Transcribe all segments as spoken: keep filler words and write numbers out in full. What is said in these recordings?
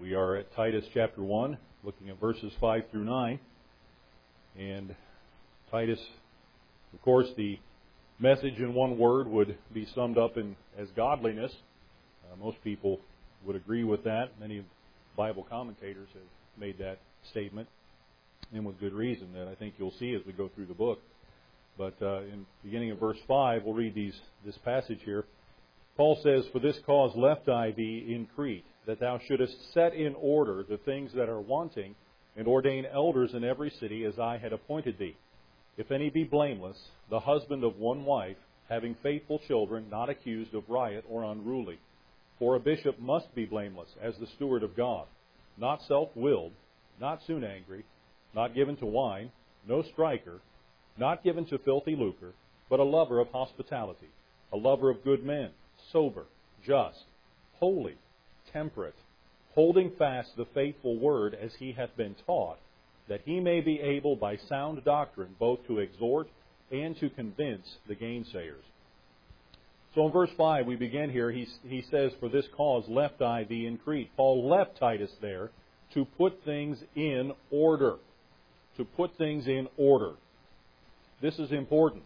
We are at Titus chapter one, looking at verses five through nine. And Titus, of course, the message in one word would be summed up in as godliness. Uh, most people would agree with that. Many Bible commentators have made that statement, and with good reason, that I think you'll see as we go through the book. But uh, in beginning of verse five, we'll read these this passage here. Paul says, "For this cause left I thee in Crete, that thou shouldest set in order the things that are wanting, and ordain elders in every city as I had appointed thee. If any be blameless, the husband of one wife, having faithful children, not accused of riot or unruly. For a bishop must be blameless, as the steward of God, not self-willed, not soon angry, not given to wine, no striker, not given to filthy lucre, but a lover of hospitality, a lover of good men, sober, just, holy, temperate, holding fast the faithful word as he hath been taught, that he may be able by sound doctrine both to exhort and to convince the gainsayers." So in verse five, we begin here, he, he says, "For this cause left I thee in Crete." Paul left Titus there to put things in order. To put things in order. This is important.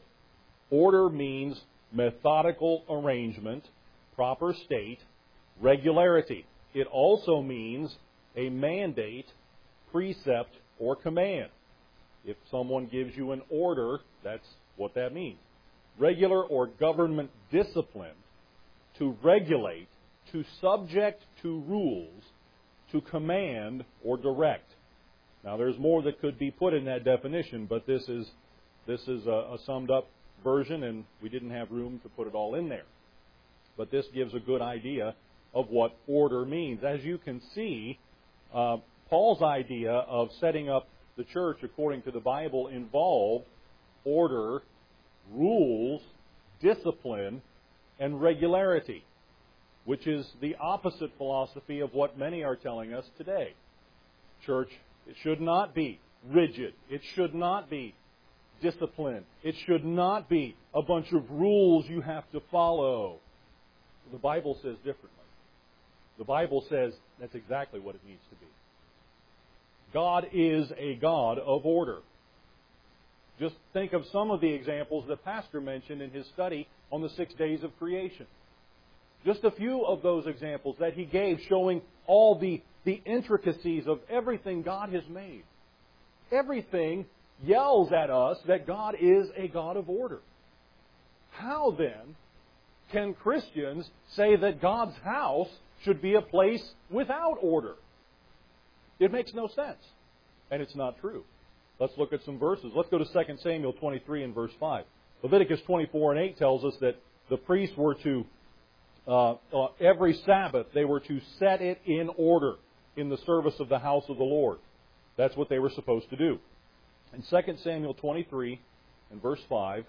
Order means methodical arrangement, proper state, regularity. It also means a mandate, precept, or command. If someone gives you an order, that's what that means. Regular or government discipline, to regulate, to subject to rules, to command or direct. Now, there's more that could be put in that definition, but this is this is a, a summed up version, and we didn't have room to put it all in there. But this gives a good idea of what order means. As you can see, uh, Paul's idea of setting up the church according to the Bible involved order, rules, discipline, and regularity, which is the opposite philosophy of what many are telling us today. Church, it should not be rigid. It should not be disciplined. It should not be a bunch of rules you have to follow. The Bible says differently. The Bible says that's exactly what it needs to be. God is a God of order. Just think of some of the examples that Pastor mentioned in his study on the six days of creation. Just a few of those examples that he gave showing all the, the intricacies of everything God has made. Everything yells at us that God is a God of order. How then can Christians say that God's house should be a place without order? It makes no sense. And it's not true. Let's look at some verses. Let's go to Second Samuel twenty-three and verse five. Leviticus twenty-four and eight tells us that the priests were to, uh, uh, every Sabbath, they were to set it in order in the service of the house of the Lord. That's what they were supposed to do. In Second Samuel twenty-three and verse five,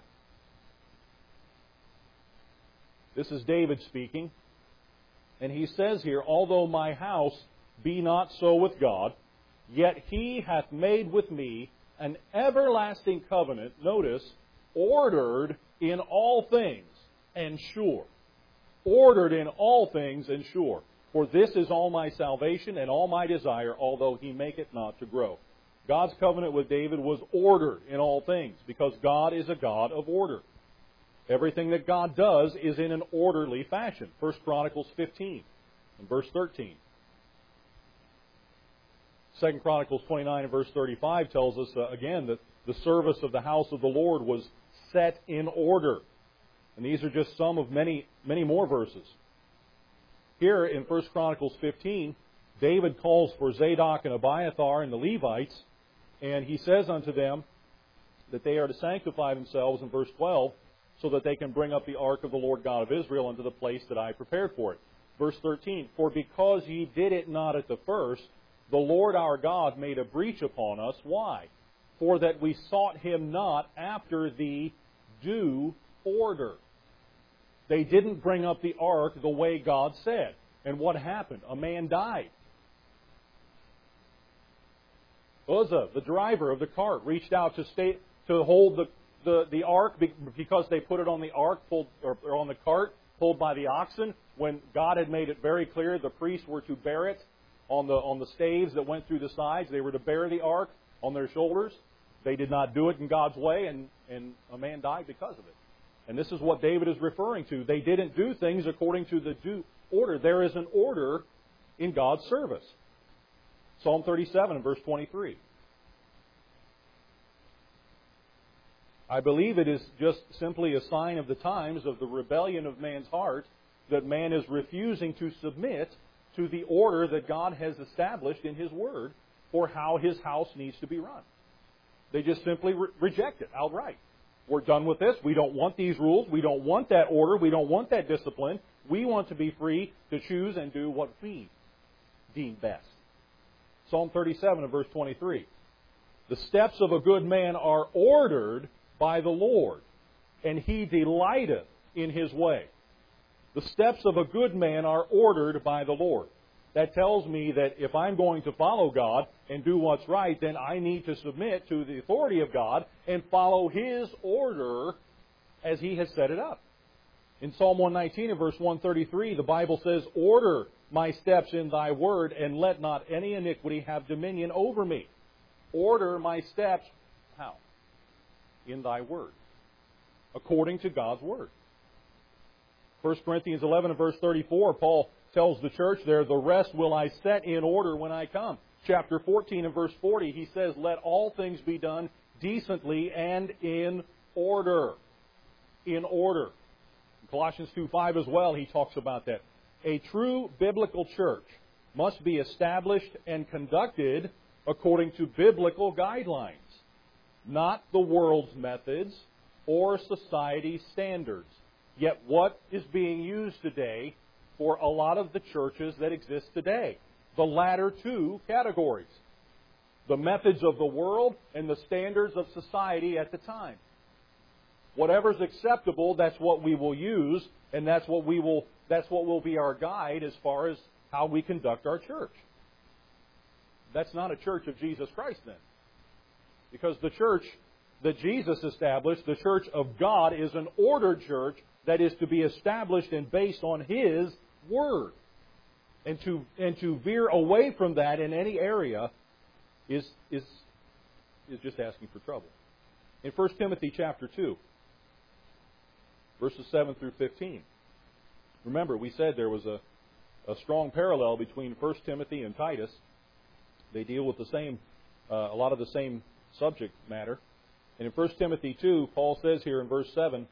this is David speaking. And he says here, "Although my house be not so with God, yet he hath made with me an everlasting covenant," notice, "ordered in all things and sure." Ordered in all things and sure. "For this is all my salvation and all my desire, although he make it not to grow." God's covenant with David was ordered in all things, because God is a God of order. Everything that God does is in an orderly fashion. First Chronicles fifteen and verse thirteen. Second Chronicles twenty-nine and verse thirty-five tells us, uh, again, that the service of the house of the Lord was set in order. And these are just some of many, many more verses. Here in First Chronicles fifteen, David calls for Zadok and Abiathar and the Levites, and he says unto them that they are to sanctify themselves in verse twelve, so that they can bring up the ark of the Lord God of Israel unto the place that I prepared for it. Verse thirteen, "For because ye did it not at the first, the Lord our God made a breach upon us." Why? "For that we sought him not after the due order." They didn't bring up the ark the way God said. And what happened? A man died. Uzzah, the driver of the cart, reached out to stay, to hold the, the, the ark because they put it on the ark pulled or, or on the cart pulled by the oxen, when God had made it very clear the priests were to bear it on the on the staves that went through the sides. They were to bear the ark on their shoulders. They did not do it in God's way, and, and a man died because of it. And this is what David is referring to. They didn't do things according to the due order. There is an order in God's service. Psalm thirty-seven, verse twenty-three. I believe it is just simply a sign of the times of the rebellion of man's heart that man is refusing to submit to the order that God has established in His Word for how His house needs to be run. They just simply re- reject it outright. We're done with this. We don't want these rules. We don't want that order. We don't want that discipline. We want to be free to choose and do what we deem best. Psalm thirty-seven and verse twenty-three. The steps of a good man are ordered by the Lord, and He delighteth in His way. The steps of a good man are ordered by the Lord. That tells me that if I'm going to follow God and do what's right, then I need to submit to the authority of God and follow His order as He has set it up. In Psalm one nineteen and verse one thirty-three, the Bible says, "Order my steps in Thy word, and let not any iniquity have dominion over me." Order my steps, how? In Thy word. According to God's word. First Corinthians eleven and verse thirty-four, Paul tells the church there, "The rest will I set in order when I come." Chapter fourteen and verse forty, he says, "Let all things be done decently and in order." In order. In Colossians two five as well, he talks about that. A true biblical church must be established and conducted according to biblical guidelines, not the world's methods or society's standards. Yet what is being used today for a lot of the churches that exist today? The latter two categories. The methods of the world and the standards of society at the time. Whatever's acceptable, that's what we will use, and that's what we will that's what will be our guide as far as how we conduct our church. That's not a church of Jesus Christ then. Because the church that Jesus established, the church of God, is an ordered church that is to be established and based on His Word. And to and to veer away from that in any area is is is just asking for trouble. In First Timothy chapter two, verses seven through fifteen. Remember, we said there was a, a strong parallel between First Timothy and Titus. They deal with the same uh, a lot of the same subject matter. And in First Timothy two, Paul says here in verse seven,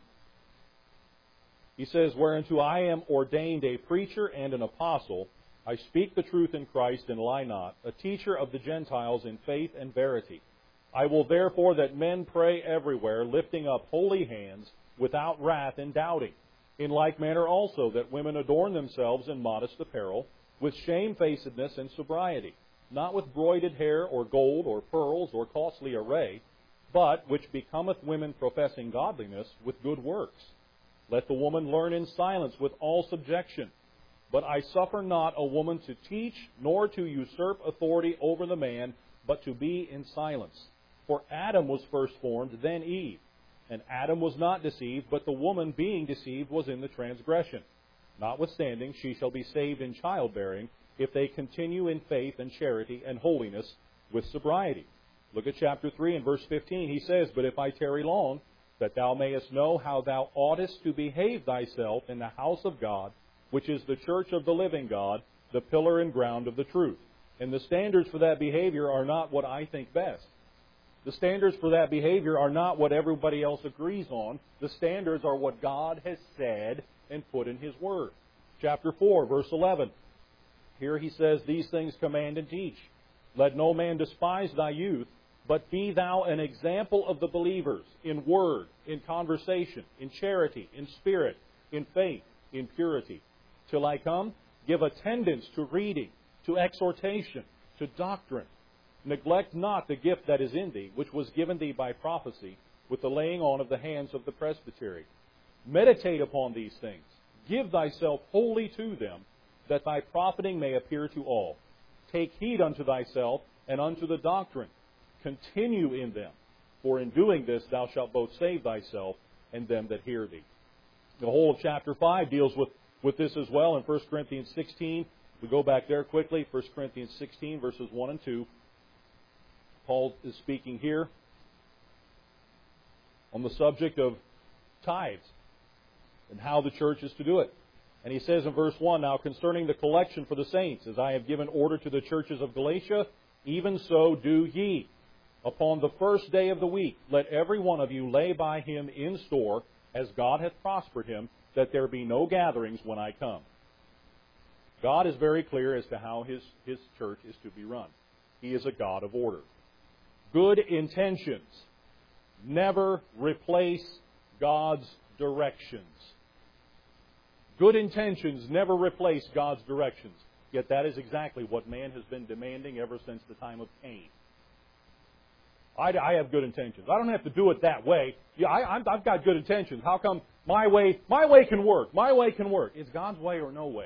he says, "Whereunto I am ordained a preacher and an apostle, I speak the truth in Christ and lie not, a teacher of the Gentiles in faith and verity. I will therefore that men pray everywhere, lifting up holy hands, without wrath and doubting. In like manner also that women adorn themselves in modest apparel, with shamefacedness and sobriety, not with broided hair or gold or pearls or costly array, but which becometh women professing godliness with good works. Let the woman learn in silence with all subjection. But I suffer not a woman to teach, nor to usurp authority over the man, but to be in silence. For Adam was first formed, then Eve. And Adam was not deceived, but the woman being deceived was in the transgression. Notwithstanding, she shall be saved in childbearing, if they continue in faith and charity and holiness with sobriety." Look at chapter three and verse fifteen. He says, "But if I tarry long, that thou mayest know how thou oughtest to behave thyself in the house of God, which is the church of the living God, the pillar and ground of the truth." And the standards for that behavior are not what I think best. The standards for that behavior are not what everybody else agrees on. The standards are what God has said and put in His Word. Chapter four, verse eleven. Here he says, "These things command and teach. Let no man despise thy youth, but be thou an example of the believers in word, in conversation, in charity, in spirit, in faith, in purity. Till I come, give attendance to reading, to exhortation, to doctrine. Neglect not the gift that is in thee, which was given thee by prophecy, with the laying on of the hands of the presbytery. Meditate upon these things. Give thyself wholly to them, that thy profiting may appear to all. Take heed unto thyself and unto the doctrine. Continue in them, for in doing this thou shalt both save thyself and them that hear thee." The whole of chapter five deals with, with this as well. In First Corinthians sixteen, We go back there quickly, First Corinthians sixteen, verses one and two. Paul is speaking here on the subject of tithes and how the church is to do it. And he says in verse one, "Now concerning the collection for the saints, as I have given order to the churches of Galatia, even so do ye. Upon the first day of the week, let every one of you lay by him in store, as God hath prospered him, that there be no gatherings when I come." God is very clear as to how His, His church is to be run. He is a God of order. Good intentions never replace God's directions. Good intentions never replace God's directions. Yet that is exactly what man has been demanding ever since the time of Cain. I, I have good intentions. I don't have to do it that way. Yeah, I, I'm, I've got good intentions. How come my way, my way can work? My way can work. It's God's way or no way.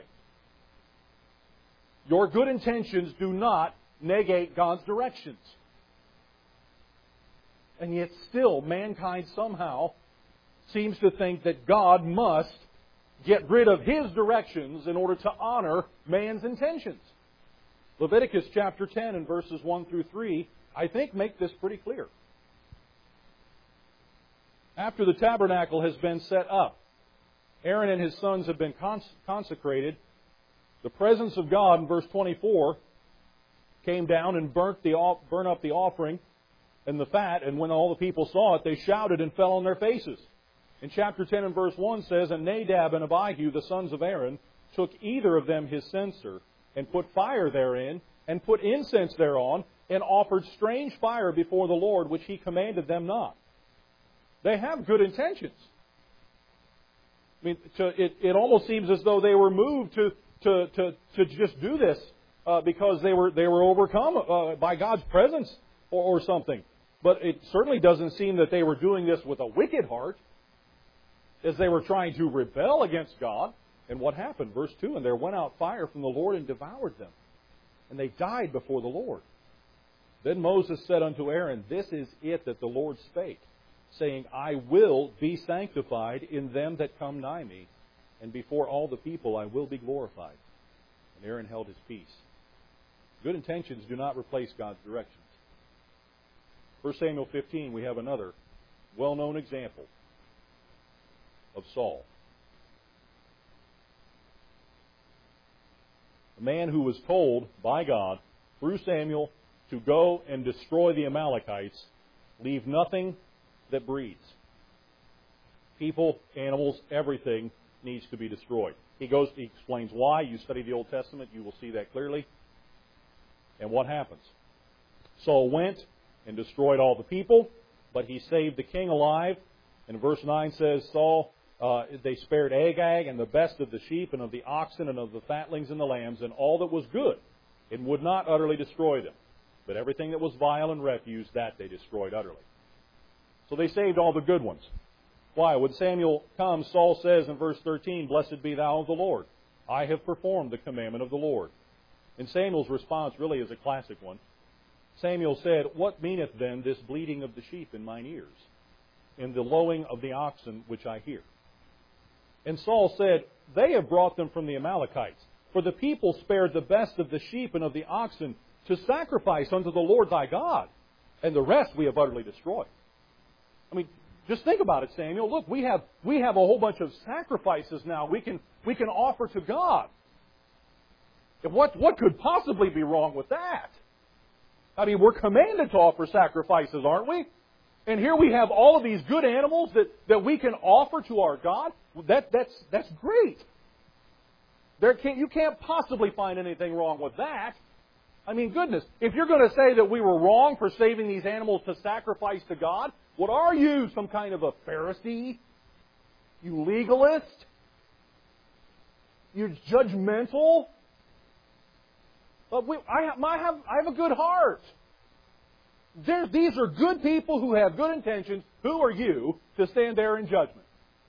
Your good intentions do not negate God's directions. And yet still, mankind somehow seems to think that God must get rid of His directions in order to honor man's intentions. Leviticus chapter ten and verses one through three, I think, make this pretty clear. After the tabernacle has been set up, Aaron and his sons have been cons- consecrated. The presence of God, in verse twenty-four, came down and burnt, the, burnt up the offering and the fat, and when all the people saw it, they shouted and fell on their faces. In chapter ten and verse one says, "And Nadab and Abihu, the sons of Aaron, took either of them his censer, and put fire therein, and put incense thereon, and offered strange fire before the Lord, which He commanded them not." They have good intentions. I mean, to, it, it almost seems as though they were moved to to to, to just do this uh, because they were they were overcome uh, by God's presence or, or something. But it certainly doesn't seem that they were doing this with a wicked heart, as they were trying to rebel against God. And what happened? Verse two, "And there went out fire from the Lord and devoured them, and they died before the Lord. Then Moses said unto Aaron, This is it that the Lord spake, saying, I will be sanctified in them that come nigh me, and before all the people I will be glorified." And Aaron held his peace. Good intentions do not replace God's directions. First Samuel fifteen, we have another well-known example of Saul. A man who was told by God through Samuel to go and destroy the Amalekites, leave nothing that breathes. People, animals, everything needs to be destroyed. He goes, he explains why. You study the Old Testament, you will see that clearly. And what happens? Saul went and destroyed all the people, but he saved the king alive. And verse nine says, Saul, uh, they spared Agag and the best of the sheep and of the oxen and of the fatlings and the lambs and all that was good, and would not utterly destroy them. But everything that was vile and refuse, that they destroyed utterly. So they saved all the good ones. Why? When Samuel comes, Saul says in verse thirteen, Blessed be thou of the Lord. I have performed the commandment of the Lord. And Samuel's response really is a classic one. Samuel said, What meaneth then this bleating of the sheep in mine ears, and the lowing of the oxen which I hear? And Saul said, They have brought them from the Amalekites, for the people spared the best of the sheep and of the oxen to sacrifice unto the Lord thy God, and the rest we have utterly destroyed. I mean, just think about it, Samuel. Look, we have we have a whole bunch of sacrifices now we can we can offer to God. And what what could possibly be wrong with that? I mean, we're commanded to offer sacrifices, aren't we? And here we have all of these good animals that, that we can offer to our God. That that's that's great. There can't you can't possibly find anything wrong with that. I mean, goodness, if you're going to say that we were wrong for saving these animals to sacrifice to God, what are you, some kind of a Pharisee? You legalist? You're judgmental? But we, I, have, I, have, I have a good heart. There, these are good people who have good intentions. Who are you to stand there in judgment?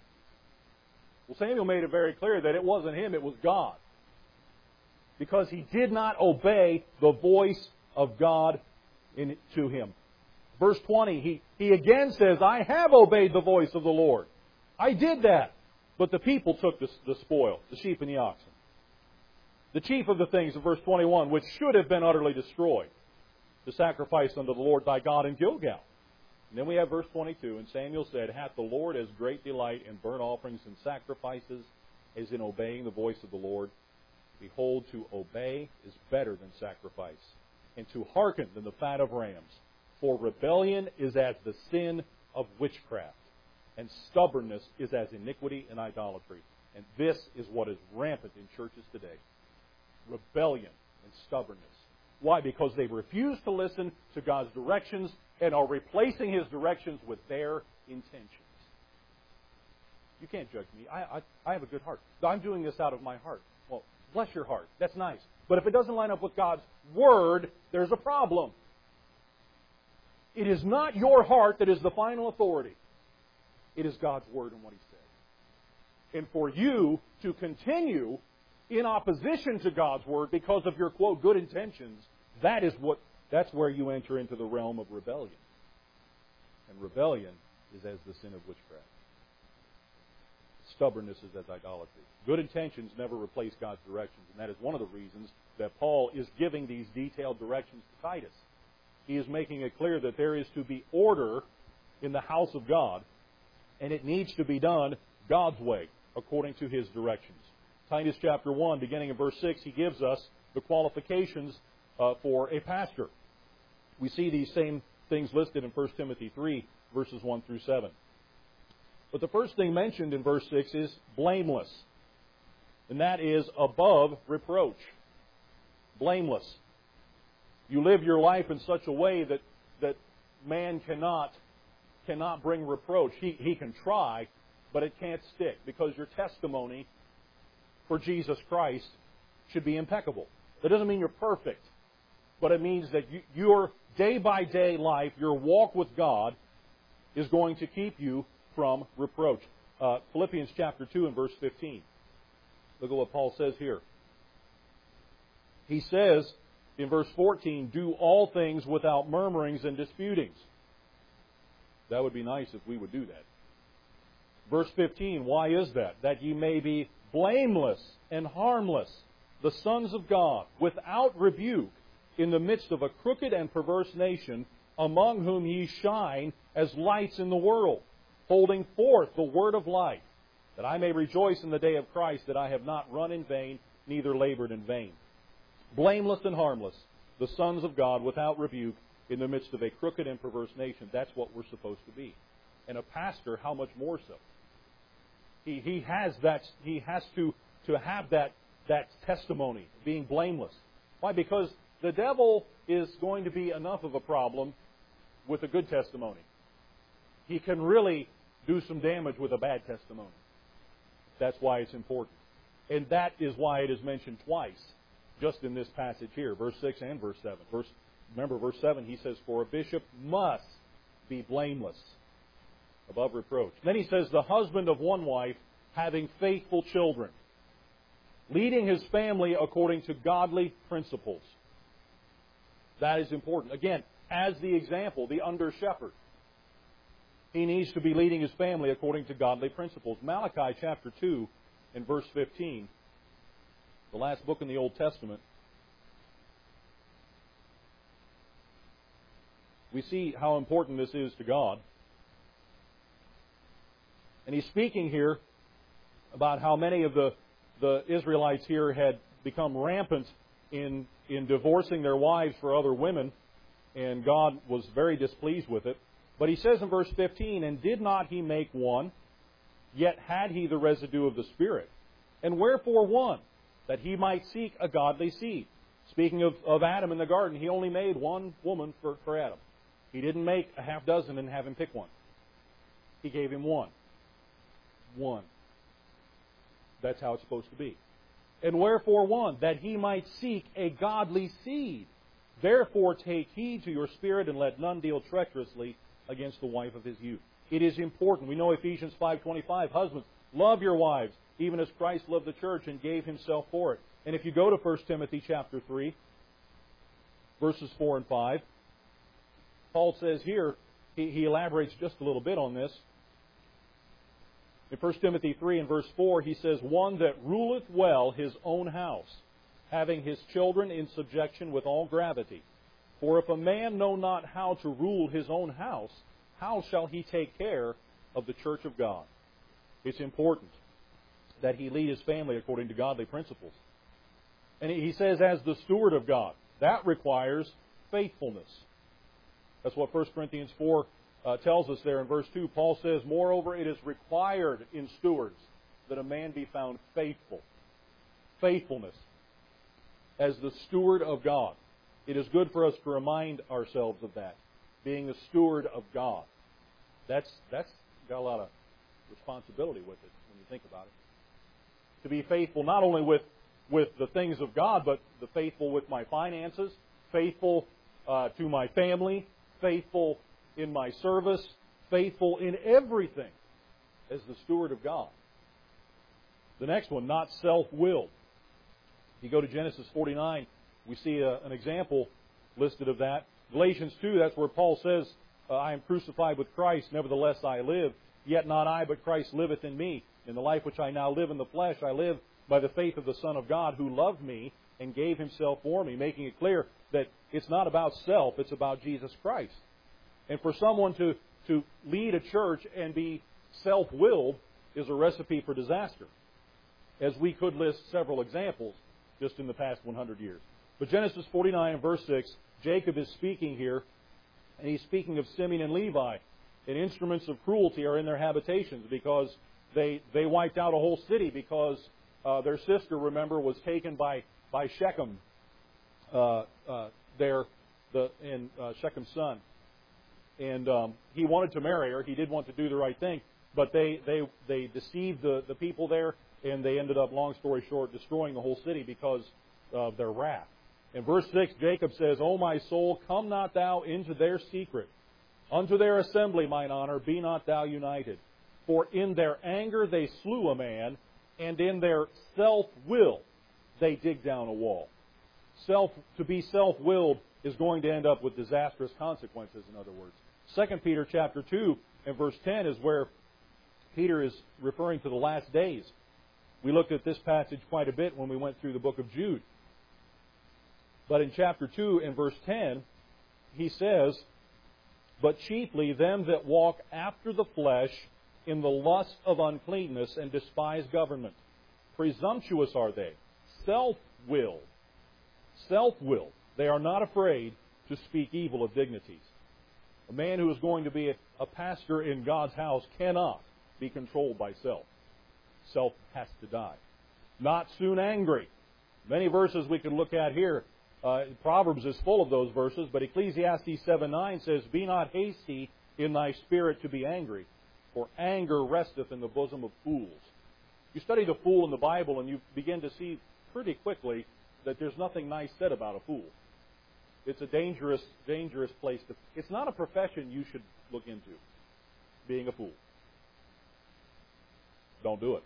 Well, Samuel made it very clear that it wasn't him, it was God. Because he did not obey the voice of God in, to him. Verse twenty, he, he again says, I have obeyed the voice of the Lord. I did that. But the people took the, the spoil, the sheep and the oxen. The chief of the things, in verse twenty-one, which should have been utterly destroyed, to sacrifice unto the Lord thy God in Gilgal. And then we have verse twenty-two, and Samuel said, Hath the Lord as great delight in burnt offerings and sacrifices as in obeying the voice of the Lord? Behold, to obey is better than sacrifice, and to hearken than the fat of rams. For rebellion is as the sin of witchcraft, and stubbornness is as iniquity and idolatry. And this is what is rampant in churches today. Rebellion and stubbornness. Why? Because they refuse to listen to God's directions and are replacing His directions with their intentions. You can't judge me. I, I, I have a good heart. I'm doing this out of my heart. Well, bless your heart. That's nice. But if it doesn't line up with God's Word, there's a problem. It is not your heart that is the final authority. It is God's Word and what He said. And for you to continue in opposition to God's Word because of your, quote, good intentions, that is what, that's where you enter into the realm of rebellion. And rebellion is as the sin of witchcraft. Stubbornness is as idolatry. Good intentions never replace God's directions, and that is one of the reasons that Paul is giving these detailed directions to Titus. He is making it clear that there is to be order in the house of God, and it needs to be done God's way, according to His directions. Titus chapter one, beginning in verse six, he gives us the qualifications uh, for a pastor. We see these same things listed in First Timothy three, verses one through seven. But the first thing mentioned in verse six is blameless. And that is above reproach. Blameless. You live your life in such a way that, that man cannot, cannot bring reproach. He, he can try, but it can't stick, because your testimony for Jesus Christ should be impeccable. That doesn't mean you're perfect, but it means that you, your day-by-day life, your walk with God, is going to keep you from reproach. Uh, Philippians chapter two and verse fifteen. Look at what Paul says here. He says in verse fourteen, do all things without murmurings and disputings. That would be nice if we would do that. Verse fifteen, why is that? That ye may be blameless and harmless, the sons of God, without rebuke, in the midst of a crooked and perverse nation, among whom ye shine as lights in the world, holding forth the word of life, that I may rejoice in the day of Christ, that I have not run in vain, neither labored in vain. Blameless and harmless, the sons of God, without rebuke, in the midst of a crooked and perverse nation. That's what we're supposed to be. And a pastor, how much more so? He, he has that. He has to, to have that, that testimony, being blameless. Why? Because the devil is going to be enough of a problem with a good testimony. He can really do some damage with a bad testimony. That's why it's important. And that is why it is mentioned twice, just in this passage here, verse six and verse seven. Verse, remember, verse seven, he says, for a bishop must be blameless, above reproach. Then he says, the husband of one wife, having faithful children, leading his family according to godly principles. That is important. Again, as the example, the under-shepherd. He needs to be leading his family according to godly principles. Malachi chapter two and verse fifteen, the last book in the Old Testament, we see how important this is to God. And he's speaking here about how many of the, the Israelites here had become rampant in, in divorcing their wives for other women, and God was very displeased with it. But he says in verse fifteen, and did not he make one, yet had he the residue of the Spirit. And wherefore one? That he might seek a godly seed. Speaking of, of Adam in the garden, he only made one woman for, for Adam. He didn't make a half dozen and have him pick one. He gave him one. One. That's how it's supposed to be. And wherefore one? That he might seek a godly seed. Therefore take heed to your spirit, and let none deal treacherously against the wife of his youth. It is important. We know Ephesians five twenty-five, husbands, love your wives, even as Christ loved the church and gave himself for it. And if you go to First Timothy chapter three, verses four and five, Paul says here, he, he elaborates just a little bit on this. In First Timothy three and verse four, he says, one that ruleth well his own house, having his children in subjection with all gravity. For if a man know not how to rule his own house, how shall he take care of the church of God? It's important that he lead his family according to godly principles. And he says, as the steward of God, that requires faithfulness. That's what First Corinthians four uh, tells us there in verse two. Paul says, moreover, it is required in stewards that a man be found faithful. Faithfulness as the steward of God. It is good for us to remind ourselves of that. Being a steward of God. That's that's got a lot of responsibility with it when you think about it. To be faithful not only with, with the things of God, but the faithful with my finances, faithful uh, to my family, faithful in my service, faithful in everything as the steward of God. The next one, not self-willed. If you go to Genesis forty-nine, we see a, an example listed of that. Galatians two, that's where Paul says, uh, I am crucified with Christ, nevertheless I live. Yet not I, but Christ liveth in me. In the life which I now live in the flesh, I live by the faith of the Son of God, who loved me and gave himself for me, making it clear that it's not about self, it's about Jesus Christ. And for someone to, to lead a church and be self-willed is a recipe for disaster, as we could list several examples just in the past one hundred years. But Genesis forty-nine, verse six, Jacob is speaking here, and he's speaking of Simeon and Levi. And instruments of cruelty are in their habitations because they they wiped out a whole city because uh, their sister, remember, was taken by by Shechem, uh, uh, their the and uh, Shechem's son, and um, he wanted to marry her. He did want to do the right thing, but they they they deceived the the people there, and they ended up, long story short, destroying the whole city because of their wrath. In verse six, Jacob says, O my soul, come not thou into their secret. Unto their assembly, mine honor, be not thou united. For in their anger they slew a man, and in their self-will they dig down a wall. Self, to be self-willed is going to end up with disastrous consequences, in other words. Second Peter chapter two and verse ten is where Peter is referring to the last days. We looked at this passage quite a bit when we went through the book of Jude. But in chapter two and verse ten, he says, But chiefly them that walk after the flesh in the lust of uncleanness and despise government. Presumptuous are they, self-willed. Self-willed. They are not afraid to speak evil of dignities. A man who is going to be a, a pastor in God's house cannot be controlled by self. Self has to die. Not soon angry. Many verses we could look at here. Uh, Proverbs is full of those verses, but Ecclesiastes seven nine says, Be not hasty in thy spirit to be angry, for anger resteth in the bosom of fools. You study the fool in the Bible and you begin to see pretty quickly that there's nothing nice said about a fool. It's a dangerous, dangerous place to... It's not a profession you should look into, being a fool. Don't do it.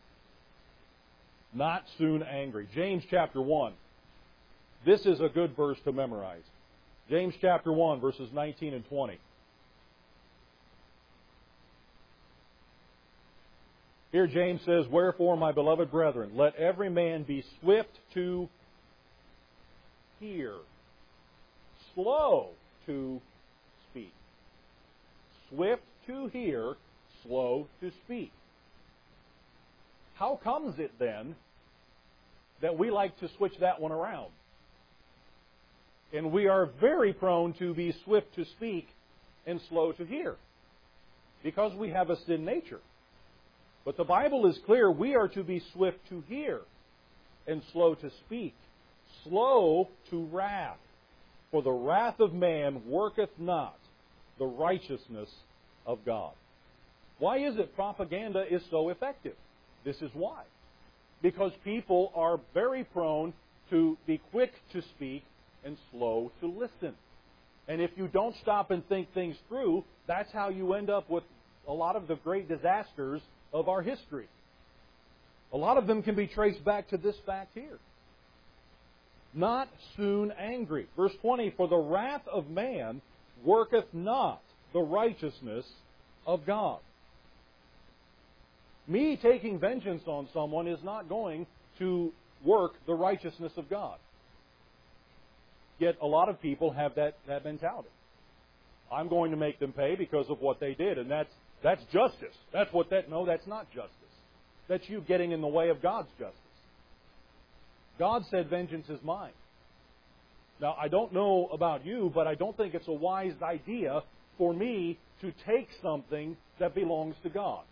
Not soon angry. James chapter one. This is a good verse to memorize. James chapter one, verses nineteen and twenty. Here James says, Wherefore, my beloved brethren, let every man be swift to hear, slow to speak. Swift to hear, slow to speak. How comes it then that we like to switch that one around? And we are very prone to be swift to speak and slow to hear, because we have a sin nature. But the Bible is clear, we are to be swift to hear and slow to speak, slow to wrath. For the wrath of man worketh not the righteousness of God. Why is it propaganda is so effective? This is why. Because people are very prone to be quick to speak and slow to listen. And if you don't stop and think things through, that's how you end up with a lot of the great disasters of our history. A lot of them can be traced back to this fact here. Not soon angry. Verse twenty, For the wrath of man worketh not the righteousness of God. Me taking vengeance on someone is not going to work the righteousness of God. Yet a lot of people have that, that mentality. I'm going to make them pay because of what they did, and that's that's justice. That's what that no, that's not justice. That's you getting in the way of God's justice. God said, vengeance is mine. Now, I don't know about you, but I don't think it's a wise idea for me to take something that belongs to God.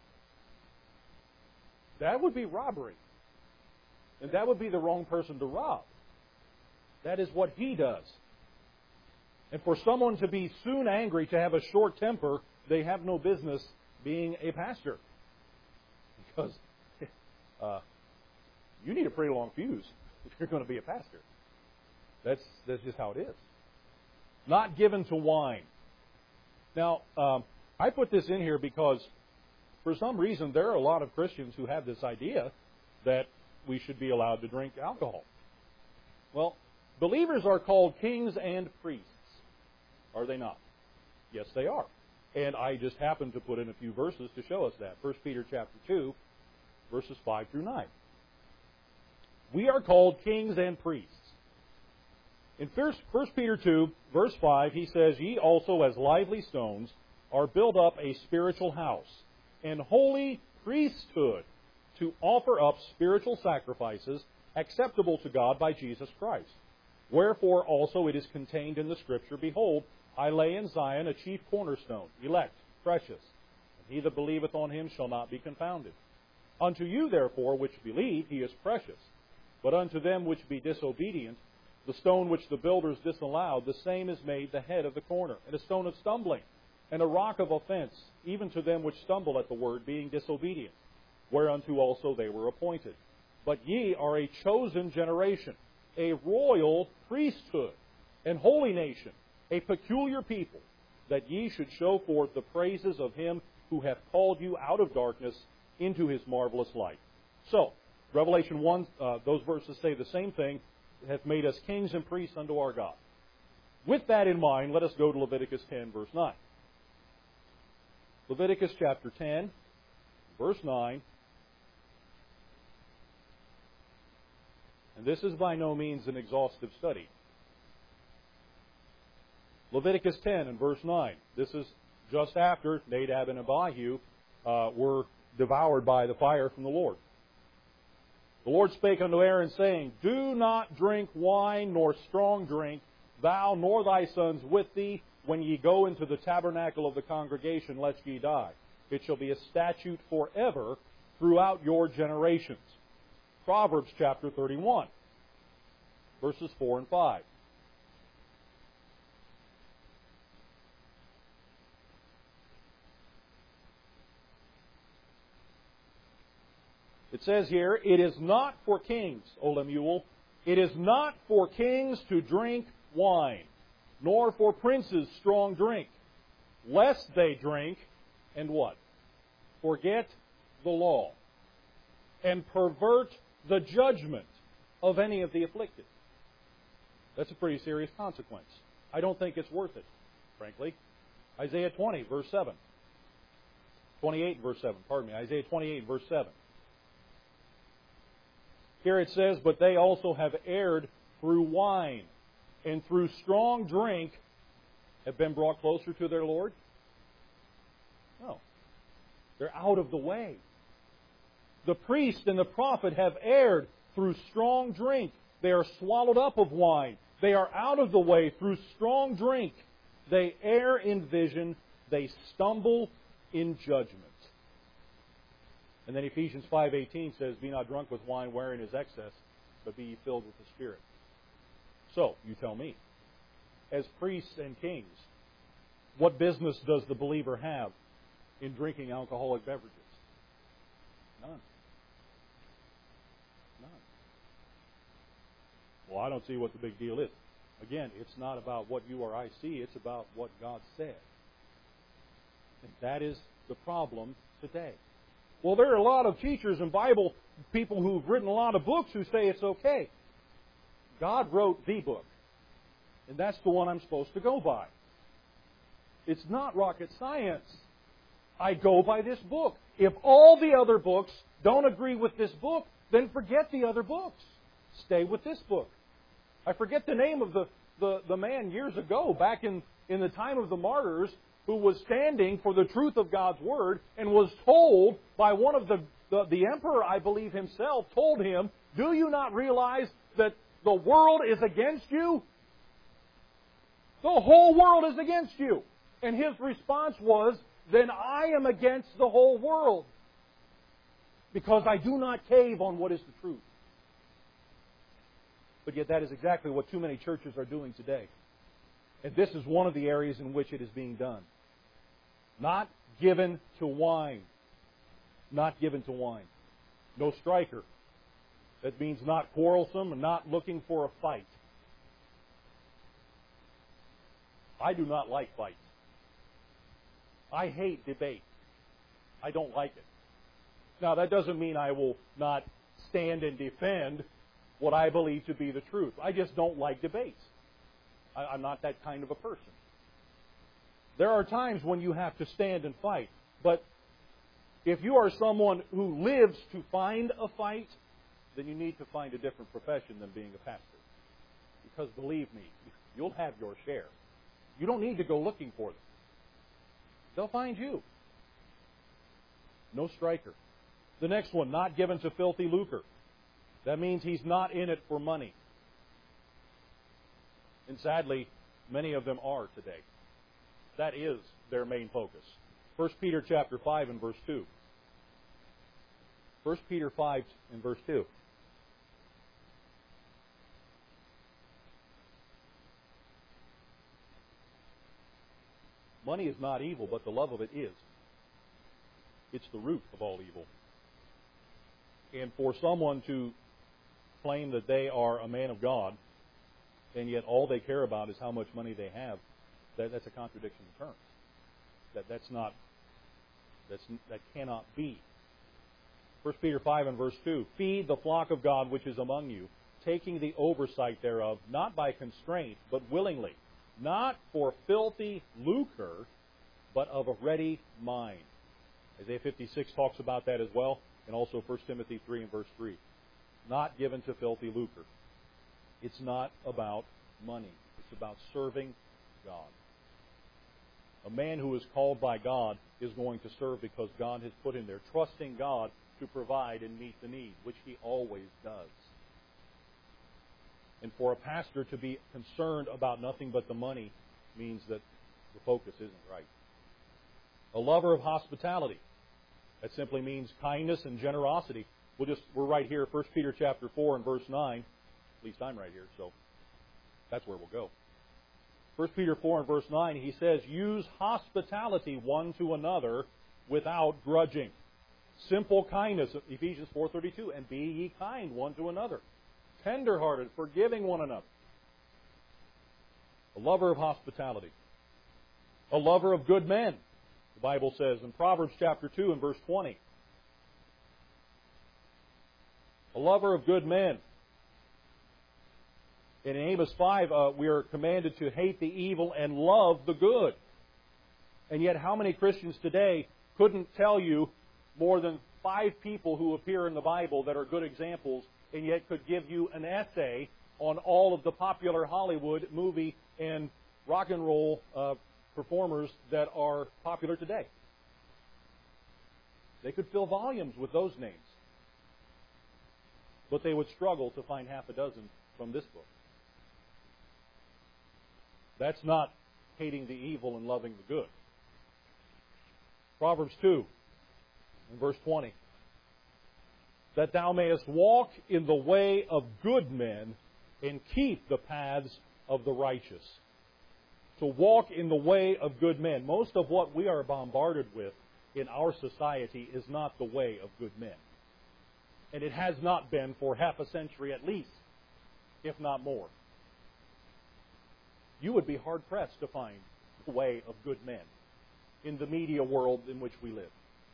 That would be robbery. And that would be the wrong person to rob. That is what he does. And for someone to be soon angry, to have a short temper, they have no business being a pastor. Because uh, you need a pretty long fuse if you're going to be a pastor. That's, that's just how it is. Not given to wine. Now, um, I put this in here because for some reason there are a lot of Christians who have this idea that we should be allowed to drink alcohol. Well, believers are called kings and priests. Are they not? Yes, they are. And I just happened to put in a few verses to show us that. First Peter chapter two, verses five through nine. We are called kings and priests. In First Peter two, verse five, he says, Ye also as lively stones are built up a spiritual house, and holy priesthood, to offer up spiritual sacrifices acceptable to God by Jesus Christ. Wherefore also it is contained in the Scripture, Behold, I lay in Zion a chief cornerstone, elect, precious, and he that believeth on him shall not be confounded. Unto you therefore which believe he is precious, but unto them which be disobedient, the stone which the builders disallowed, the same is made the head of the corner, and a stone of stumbling, and a rock of offense, even to them which stumble at the word, being disobedient, whereunto also they were appointed. But ye are a chosen generation, a royal priesthood, and holy nation, a peculiar people, that ye should show forth the praises of him who hath called you out of darkness into his marvelous light. So, Revelation one, uh, those verses say the same thing, hath made us kings and priests unto our God. With that in mind, let us go to Leviticus ten, verse nine. Leviticus chapter ten, verse nine. And this is by no means an exhaustive study. Leviticus ten and verse nine. This is just after Nadab and Abihu uh, were devoured by the fire from the Lord. The Lord spake unto Aaron, saying, Do not drink wine nor strong drink, thou nor thy sons with thee, when ye go into the tabernacle of the congregation, lest ye die. It shall be a statute forever throughout your generations. Proverbs chapter thirty-one, verses four and five. It says here, It is not for kings, O Lemuel, it is not for kings to drink wine, nor for princes strong drink, lest they drink, and what? Forget the law, and pervert the judgment of any of the afflicted. That's a pretty serious consequence. I don't think it's worth it, frankly. Isaiah twenty, verse seven. twenty-eight, verse seven, pardon me. Isaiah twenty-eight, verse seven. Here it says, But they also have erred through wine, and through strong drink have been brought closer to their Lord? No. They're out of the way. The priest and the prophet have erred through strong drink. They are swallowed up of wine. They are out of the way through strong drink. They err in vision. They stumble in judgment. And then Ephesians five eighteen says, Be not drunk with wine wherein is excess, but be ye filled with the Spirit. So, you tell me, as priests and kings, what business does the believer have in drinking alcoholic beverages? None. None. Well, I don't see what the big deal is. Again, it's not about what you or I see, it's about what God said. And that is the problem today. Well, there are a lot of teachers and Bible people who've written a lot of books who say it's okay. God wrote the book, and that's the one I'm supposed to go by. It's not rocket science. I go by this book. If all the other books don't agree with this book, then forget the other books. stay with this book. I forget the name of the, the, the man years ago, back in, in the time of the martyrs, who was standing for the truth of God's Word and was told by one of the, the, the emperor, I believe himself, told him, do you not realize that the world is against you? The whole world is against you. And his response was, then I am against the whole world, because I do not cave on what is the truth. But yet that is exactly what too many churches are doing today. And this is one of the areas in which it is being done. Not given to wine. Not given to wine. No striker. That means not quarrelsome and not looking for a fight. I do not like fights. I hate debate. I don't like it. Now, that doesn't mean I will not stand and defend what I believe to be the truth. I just don't like debates. I, I'm not that kind of a person. There are times when you have to stand and fight. But if you are someone who lives to find a fight, then you need to find a different profession than being a pastor. Because believe me, you'll have your share. You don't need to go looking for them. They'll find you. No striker. The next one, not given to filthy lucre. That means he's not in it for money. And sadly, many of them are today. That is their main focus. First Peter chapter five and verse two. First Peter five and verse two. Money is not evil, but the love of it is. It's the root of all evil. And for someone to claim that they are a man of God, and yet all they care about is how much money they have, that, that's a contradiction in terms. That that's not that's that cannot be. First Peter five and verse two. Feed the flock of God which is among you, taking the oversight thereof, not by constraint, but willingly, not for filthy lucre, but of a ready mind. Isaiah fifty-six talks about that as well, and also First Timothy three and verse three. Not given to filthy lucre. It's not about money. It's about serving God. A man who is called by God is going to serve because God has put him there, trusting God to provide and meet the need, which He always does. And for a pastor to be concerned about nothing but the money means that the focus isn't right. A lover of hospitality. That simply means kindness and generosity. We'll just we're right here, First Peter chapter four and verse nine. At least I'm right here, so that's where we'll go. First Peter four and verse nine, he says, use hospitality one to another without grudging. Simple kindness, Ephesians four thirty-two, and be ye kind one to another. Tender-hearted, forgiving one another. A lover of hospitality. A lover of good men, the Bible says in Proverbs chapter two and verse twenty. A lover of good men. In Amos five, uh, we are commanded to hate the evil and love the good. And yet, how many Christians today couldn't tell you more than five people who appear in the Bible that are good examples, and yet could give you an essay on all of the popular Hollywood movie and rock and roll uh, performers that are popular today? They could fill volumes with those names. But they would struggle to find half a dozen from this book. That's not hating the evil and loving the good. Proverbs two, and verse twenty. That thou mayest walk in the way of good men and keep the paths of the righteous. To walk in the way of good men. Most of what we are bombarded with in our society is not the way of good men. And it has not been for half a century at least, if not more. You would be hard-pressed to find the way of good men in the media world in which we live.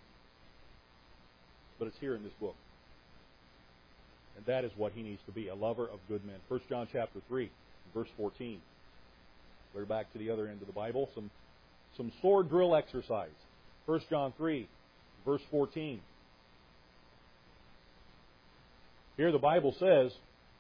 But it's here in this book. And that is what he needs to be, a lover of good men. First John chapter three, verse fourteen. We're back to the other end of the Bible. Some, some sword drill exercise. First John three, verse fourteen. Here the Bible says,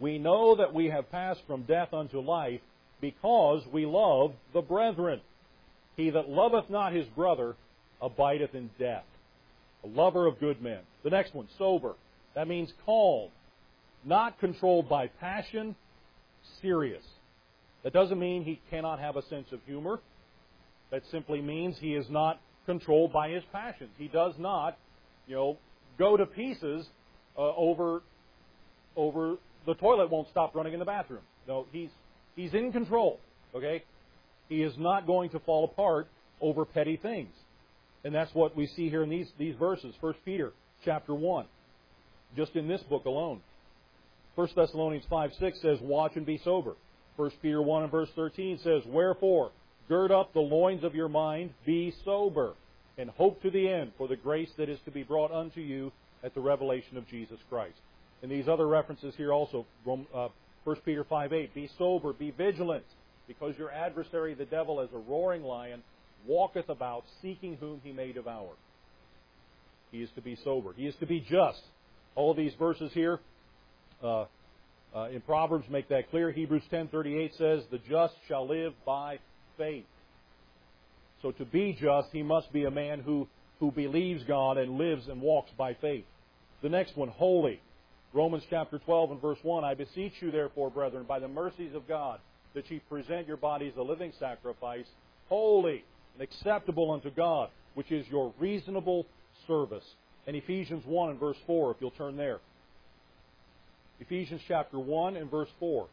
We know that we have passed from death unto life because we love the brethren. He that loveth not his brother abideth in death. A lover of good men. The next one, sober. That means calm. Not controlled by passion, serious. That doesn't mean he cannot have a sense of humor. That simply means he is not controlled by his passions. He does not, you know, go to pieces uh, over over the toilet won't stop running in the bathroom. No, he's he's in control. Okay, he is not going to fall apart over petty things, and that's what we see here in these these verses. First Peter chapter one, just in this book alone. First Thessalonians five six says, "Watch and be sober." First Peter one and verse thirteen says, "Wherefore, gird up the loins of your mind, be sober, and hope to the end for the grace that is to be brought unto you at the revelation of Jesus Christ." And these other references here also, uh, First Peter five eight, "Be sober, be vigilant, because your adversary the devil as a roaring lion walketh about, seeking whom he may devour." He is to be sober. He is to be just. All these verses here uh, uh, in Proverbs make that clear. Hebrews ten thirty-eight says, "The just shall live by faith." So to be just, he must be a man who, who believes God and lives and walks by faith. The next one, holy. Romans chapter twelve and verse one, "I beseech you therefore, brethren, by the mercies of God, that ye present your bodies a living sacrifice, holy and acceptable unto God, which is your reasonable service." And Ephesians one and verse four, if you'll turn there. Ephesians chapter one and verse four.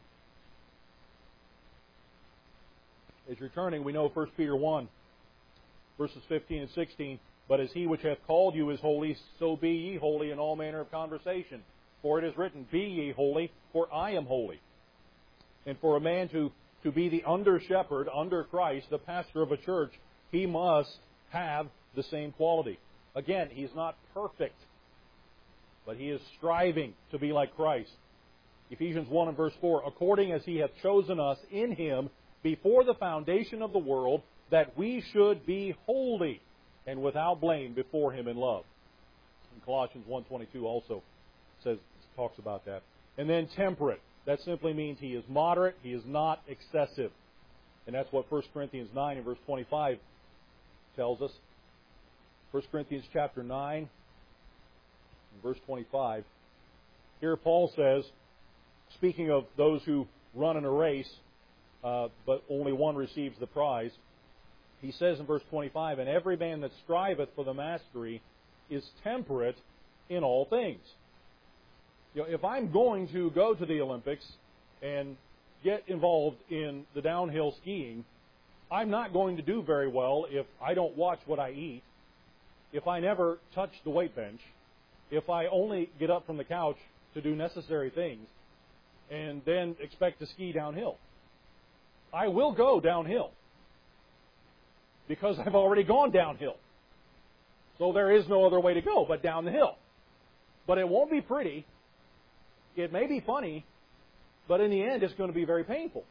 As you're turning, we know First Peter one, verses fifteen and sixteen, "But as he which hath called you is holy, so be ye holy in all manner of conversation. For it is written, Be ye holy, for I am holy." And for a man to, to be the under-shepherd, under Christ, the pastor of a church, he must have the same quality. Again, he's not perfect, but he is striving to be like Christ. Ephesians one and verse four, "According as he hath chosen us in him before the foundation of the world, that we should be holy and without blame before him in love." And Colossians one twenty-two also says talks about that. And then temperate. That simply means he is moderate, he is not excessive. And that's what First Corinthians nine and verse twenty-five tells us. First Corinthians chapter nine and verse twenty-five. Here Paul says, speaking of those who run in a race, uh, but only one receives the prize, he says in verse twenty-five, "And every man that striveth for the mastery is temperate in all things." You know, if I'm going to go to the Olympics and get involved in the downhill skiing, I'm not going to do very well if I don't watch what I eat, if I never touch the weight bench, if I only get up from the couch to do necessary things, and then expect to ski downhill. I will go downhill because I've already gone downhill. So there is no other way to go but down the hill. But it won't be pretty. It may be funny, but in the end it's going to be very painful.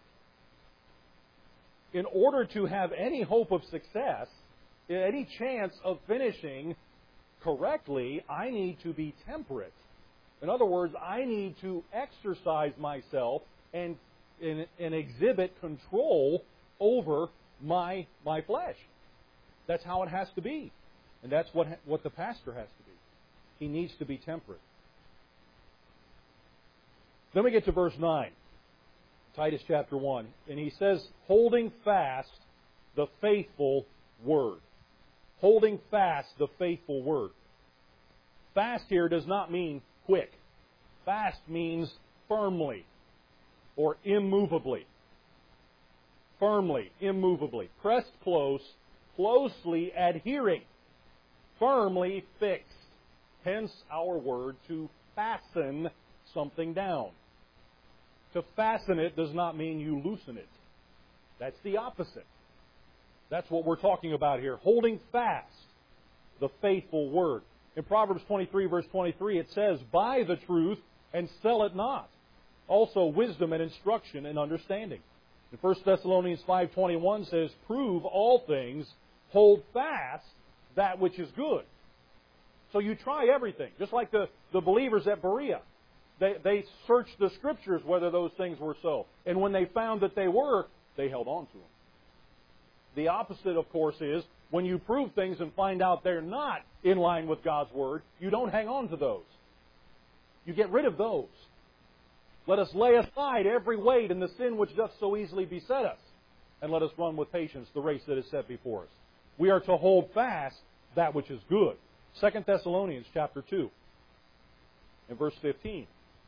In order to have any hope of success, any chance of finishing correctly, I need to be temperate. In other words, I need to exercise myself and, and, and exhibit control over my, my flesh. That's how it has to be. And that's what, what the pastor has to be. He needs to be temperate. Then we get to verse nine, Titus chapter one. And he says, "Holding fast the faithful word." Holding fast the faithful word. Fast here does not mean quick. Fast means firmly or immovably. Firmly, immovably. Pressed close, closely adhering. Firmly fixed. Hence our word to fasten something down. To fasten it does not mean you loosen it. That's the opposite. That's what we're talking about here. Holding fast the faithful word. In Proverbs twenty-three, verse twenty-three, it says, "Buy the truth and sell it not. Also wisdom and instruction and understanding." In First Thessalonians five twenty-one says, "Prove all things, hold fast that which is good." So you try everything. Just like the, the believers at Berea. They, they searched the Scriptures whether those things were so. And when they found that they were, they held on to them. The opposite, of course, is when you prove things and find out they're not in line with God's Word, you don't hang on to those. You get rid of those. Let us lay aside every weight and the sin which doth so easily beset us, and let us run with patience the race that is set before us. We are to hold fast that which is good. Second Thessalonians chapter two and verse fifteen.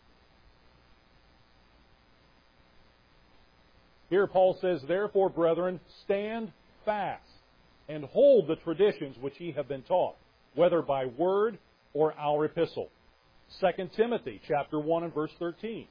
Here Paul says, "Therefore, brethren, stand fast, and hold the traditions which ye have been taught, whether by word or our epistle." Second Timothy chapter one and verse thirteen.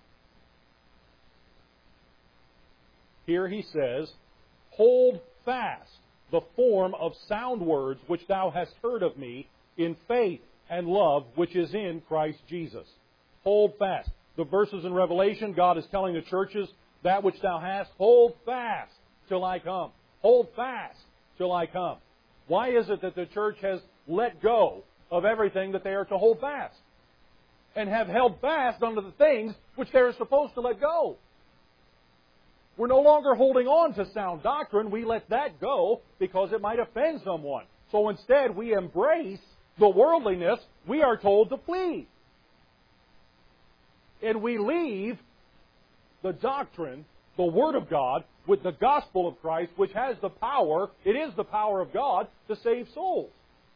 Here he says, "Hold fast the form of sound words which thou hast heard of me in faith and love which is in Christ Jesus." Hold fast. The verses in Revelation, God is telling the churches, that which thou hast, hold fast till I come. Hold fast till I come. Why is it that the church has let go of everything that they are to hold fast? And have held fast unto the things which they are supposed to let go? We're no longer holding on to sound doctrine. We let that go because it might offend someone. So instead, we embrace the worldliness we are told to flee. And we leave the doctrine, the Word of God, with the gospel of Christ, which has the power, it is the power of God, to save souls.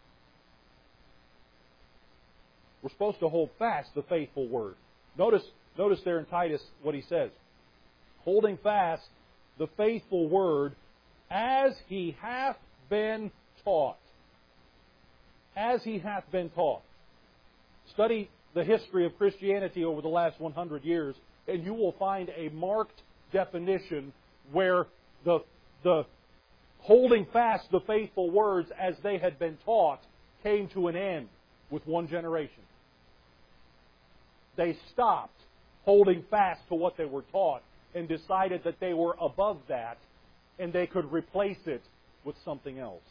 We're supposed to hold fast the faithful Word. Notice, notice there in Titus what he says. Holding fast the faithful Word as he hath been taught. As he hath been taught. Study the history of Christianity over the last one hundred years, and you will find a marked definition where the, the holding fast the faithful words as they had been taught came to an end with one generation. They stopped holding fast to what they were taught and decided that they were above that and they could replace it with something else.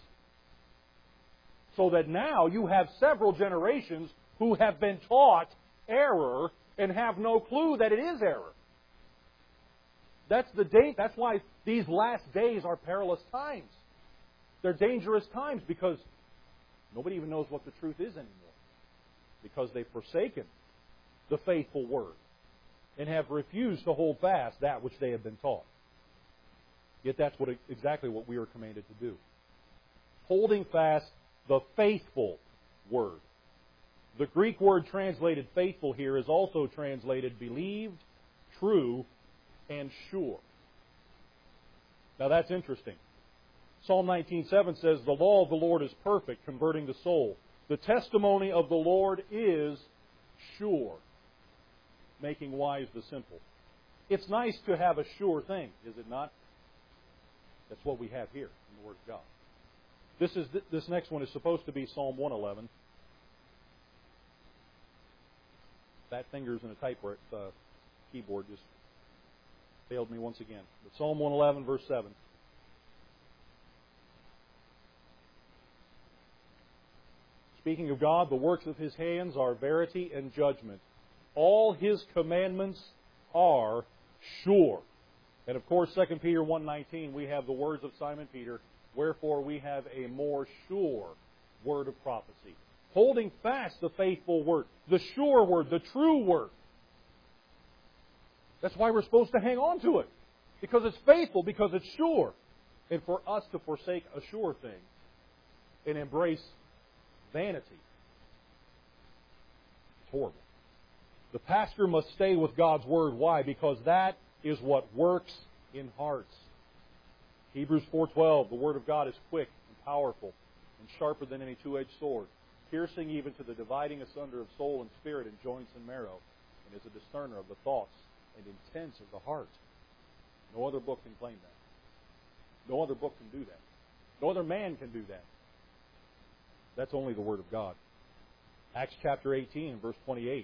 So that now you have several generations who have been taught error and have no clue that it is error. That's the date. That's why these last days are perilous times. They're dangerous times because nobody even knows what the truth is anymore. Because they've forsaken the faithful Word and have refused to hold fast that which they have been taught. Yet that's what exactly what we are commanded to do. Holding fast the faithful Word. The Greek word translated faithful here is also translated believed, true, and sure. Now that's interesting. Psalm nineteen seven says, "The law of the Lord is perfect, converting the soul. The testimony of the Lord is sure, making wise the simple." It's nice to have a sure thing, is it not? That's what we have here in the Word of God. This is this next one is supposed to be Psalm one eleven. Fat fingers in a typewriter uh, keyboard just failed me once again. But Psalm one eleven, verse seven. Speaking of God, the works of His hands are verity and judgment. All His commandments are sure. And of course, Second Peter one nineteen, we have the words of Simon Peter, "Wherefore we have a more sure word of prophecy." Holding fast the faithful Word, the sure Word, the true Word. That's why we're supposed to hang on to it. Because it's faithful, because it's sure. And for us to forsake a sure thing and embrace vanity, it's horrible. The pastor must stay with God's Word. Why? Because that is what works in hearts. Hebrews four twelve, "The Word of God is quick and powerful and sharper than any two-edged sword, piercing even to the dividing asunder of soul and spirit and joints and marrow, and is a discerner of the thoughts and intents of the heart." No other book can claim that. No other book can do that. No other man can do that. That's only the Word of God. Acts chapter eighteen, verse twenty-eight.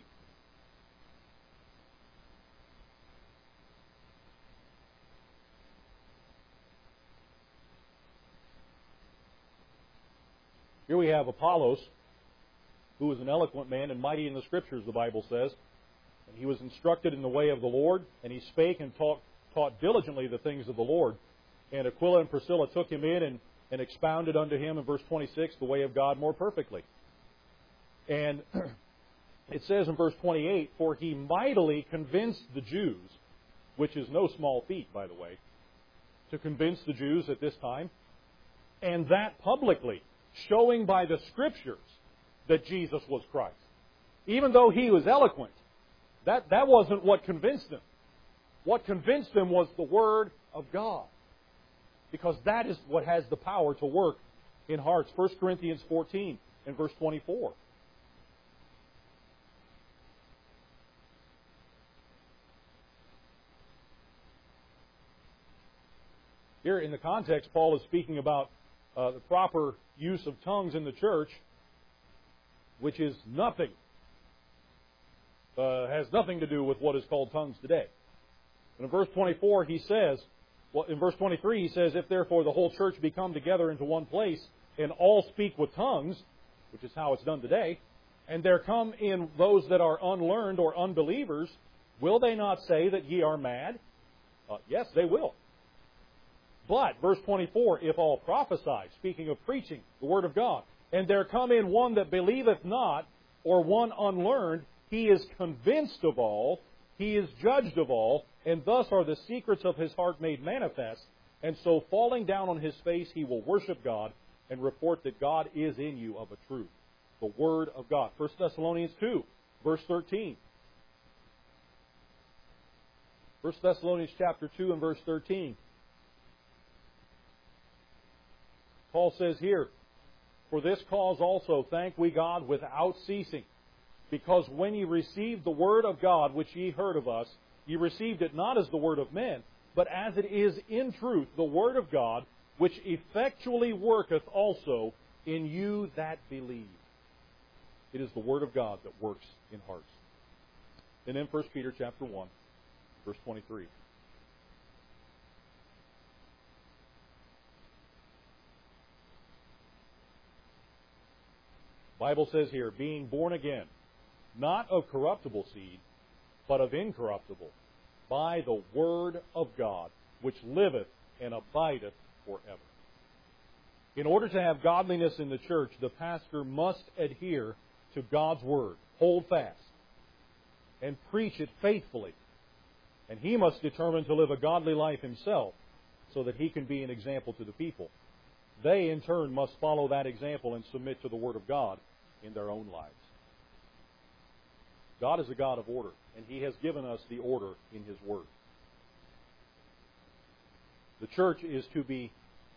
Here we have Apollos, who was an eloquent man and mighty in the Scriptures, the Bible says. And he was instructed in the way of the Lord, and he spake and taught, taught diligently the things of the Lord. And Aquila and Priscilla took him in and, and expounded unto him, in verse twenty-six, the way of God more perfectly. And it says in verse twenty-eight, for he mightily convinced the Jews, which is no small feat, by the way, to convince the Jews at this time, and that publicly, showing by the Scriptures that Jesus was Christ. Even though he was eloquent, that, that wasn't what convinced them. What convinced them was the Word of God. Because that is what has the power to work in hearts. First Corinthians fourteen and verse twenty-four. Here in the context, Paul is speaking about uh, the proper use of tongues in the church, which is nothing, uh, has nothing to do with what is called tongues today. And in verse twenty-four, he says, well, in verse twenty-three, he says, if therefore the whole church be come together into one place, and all speak with tongues, which is how it's done today, and there come in those that are unlearned or unbelievers, will they not say that ye are mad? Uh, yes, they will. But, verse twenty-four, if all prophesy, speaking of preaching the Word of God, and there come in one that believeth not, or one unlearned, he is convinced of all, he is judged of all, and thus are the secrets of his heart made manifest. And so, falling down on his face, he will worship God and report that God is in you of a truth. The Word of God. First Thessalonians two, verse thirteen. First Thessalonians chapter two and verse thirteen. Paul says here, for this cause also thank we God without ceasing, because when ye received the word of God which ye heard of us, ye received it not as the word of men, but as it is in truth the word of God, which effectually worketh also in you that believe. It is the word of God that works in hearts. And then First Peter chapter one, verse twenty-three. The Bible says here, being born again, not of corruptible seed, but of incorruptible, by the word of God, which liveth and abideth forever. In order to have godliness in the church, the pastor must adhere to God's word, hold fast, and preach it faithfully. And he must determine to live a godly life himself, so that he can be an example to the people. They, in turn, must follow that example and submit to the Word of God in their own lives. God is a God of order, and He has given us the order in His Word. The church is to be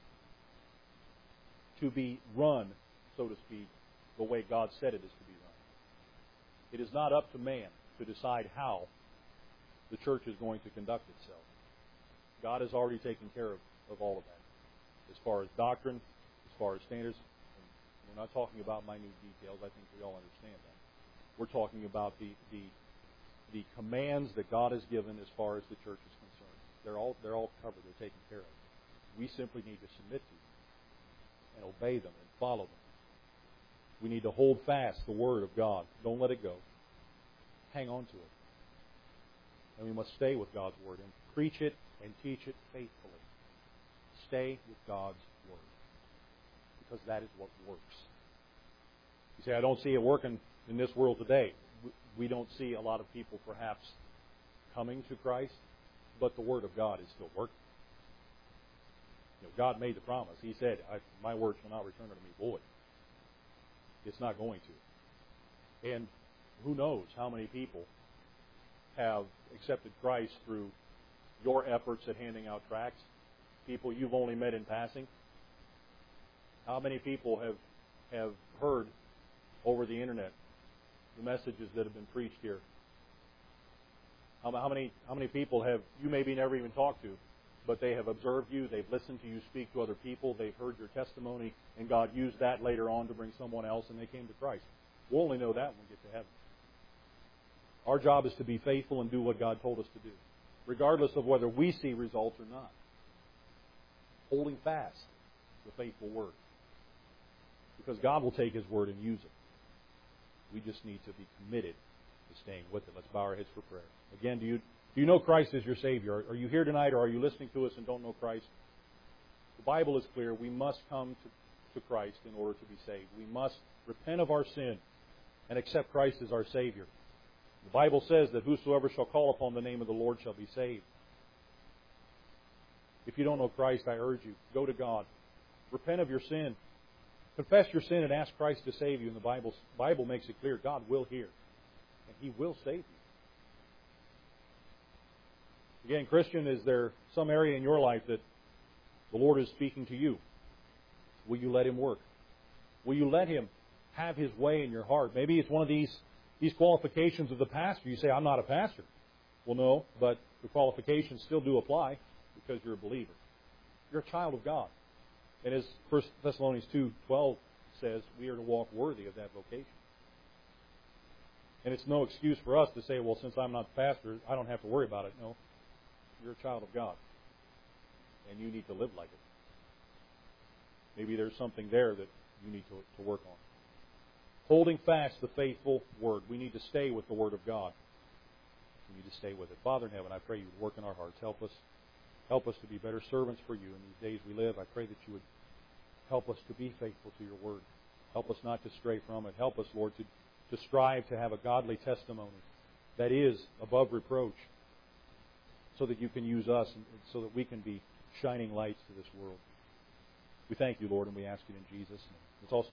to be run, so to speak, the way God said it is to be run. It is not up to man to decide how the church is going to conduct itself. God has already taken care of, of all of that. As far as doctrine, as far as standards. And we're not talking about minute details. I think we all understand that. We're talking about the, the, the commands that God has given as far as the church is concerned. They're all, they're all covered. They're taken care of. We simply need to submit to them and obey them and follow them. We need to hold fast the Word of God. Don't let it go. Hang on to it. And we must stay with God's Word and preach it and teach it faithfully. Stay with God's Word, because that is what works. You say, I don't see it working in this world today. We don't see a lot of people perhaps coming to Christ, but the Word of God is still working. You know, God made the promise. He said, I, my word shall not return unto me void. It's not going to. And who knows how many people have accepted Christ through your efforts at handing out tracts, people you've only met in passing. How many people have have heard over the internet the messages that have been preached here? How, how many how many people have you maybe never even talked to, but they have observed you, they've listened to you speak to other people, they've heard your testimony, and God used that later on to bring someone else, and they came to Christ. We'll only know that when we get to heaven. Our job is to be faithful and do what God told us to do, regardless of whether we see results or not. Holding fast the faithful Word. Because God will take His Word and use it. We just need to be committed is staying with it. Let's bow our heads for prayer. Again, do you do you know Christ as your Savior? Are you here tonight, or are you listening to us and don't know Christ? The Bible is clear. We must come to, to Christ in order to be saved. We must repent of our sin and accept Christ as our Savior. The Bible says that whosoever shall call upon the name of the Lord shall be saved. If you don't know Christ, I urge you, go to God. Repent of your sin. Confess your sin and ask Christ to save you. And the Bible, Bible makes it clear God will hear. And He will save you. Again, Christian, is there some area in your life that the Lord is speaking to you? Will you let Him work? Will you let Him have His way in your heart? Maybe it's one of these, these qualifications of the pastor. You say, I'm not a pastor. Well, no, but the qualifications still do apply because you're a believer. You're a child of God. And as First Thessalonians two twelve says, we are to walk worthy of that vocation. And it's no excuse for us to say, well, since I'm not the pastor, I don't have to worry about it. No, you're a child of God. And you need to live like it. Maybe there's something there that you need to, to work on. Holding fast the faithful Word. We need to stay with the Word of God. We need to stay with it. Father in heaven, I pray you would work in our hearts. Help us. Help us to be better servants for you in these days we live. I pray that you would help us to be faithful to your Word. Help us not to stray from it. Help us, Lord, to, to strive to have a godly testimony that is above reproach, so that you can use us and so that we can be shining lights to this world. We thank you, Lord, and we ask it in Jesus' name. It's also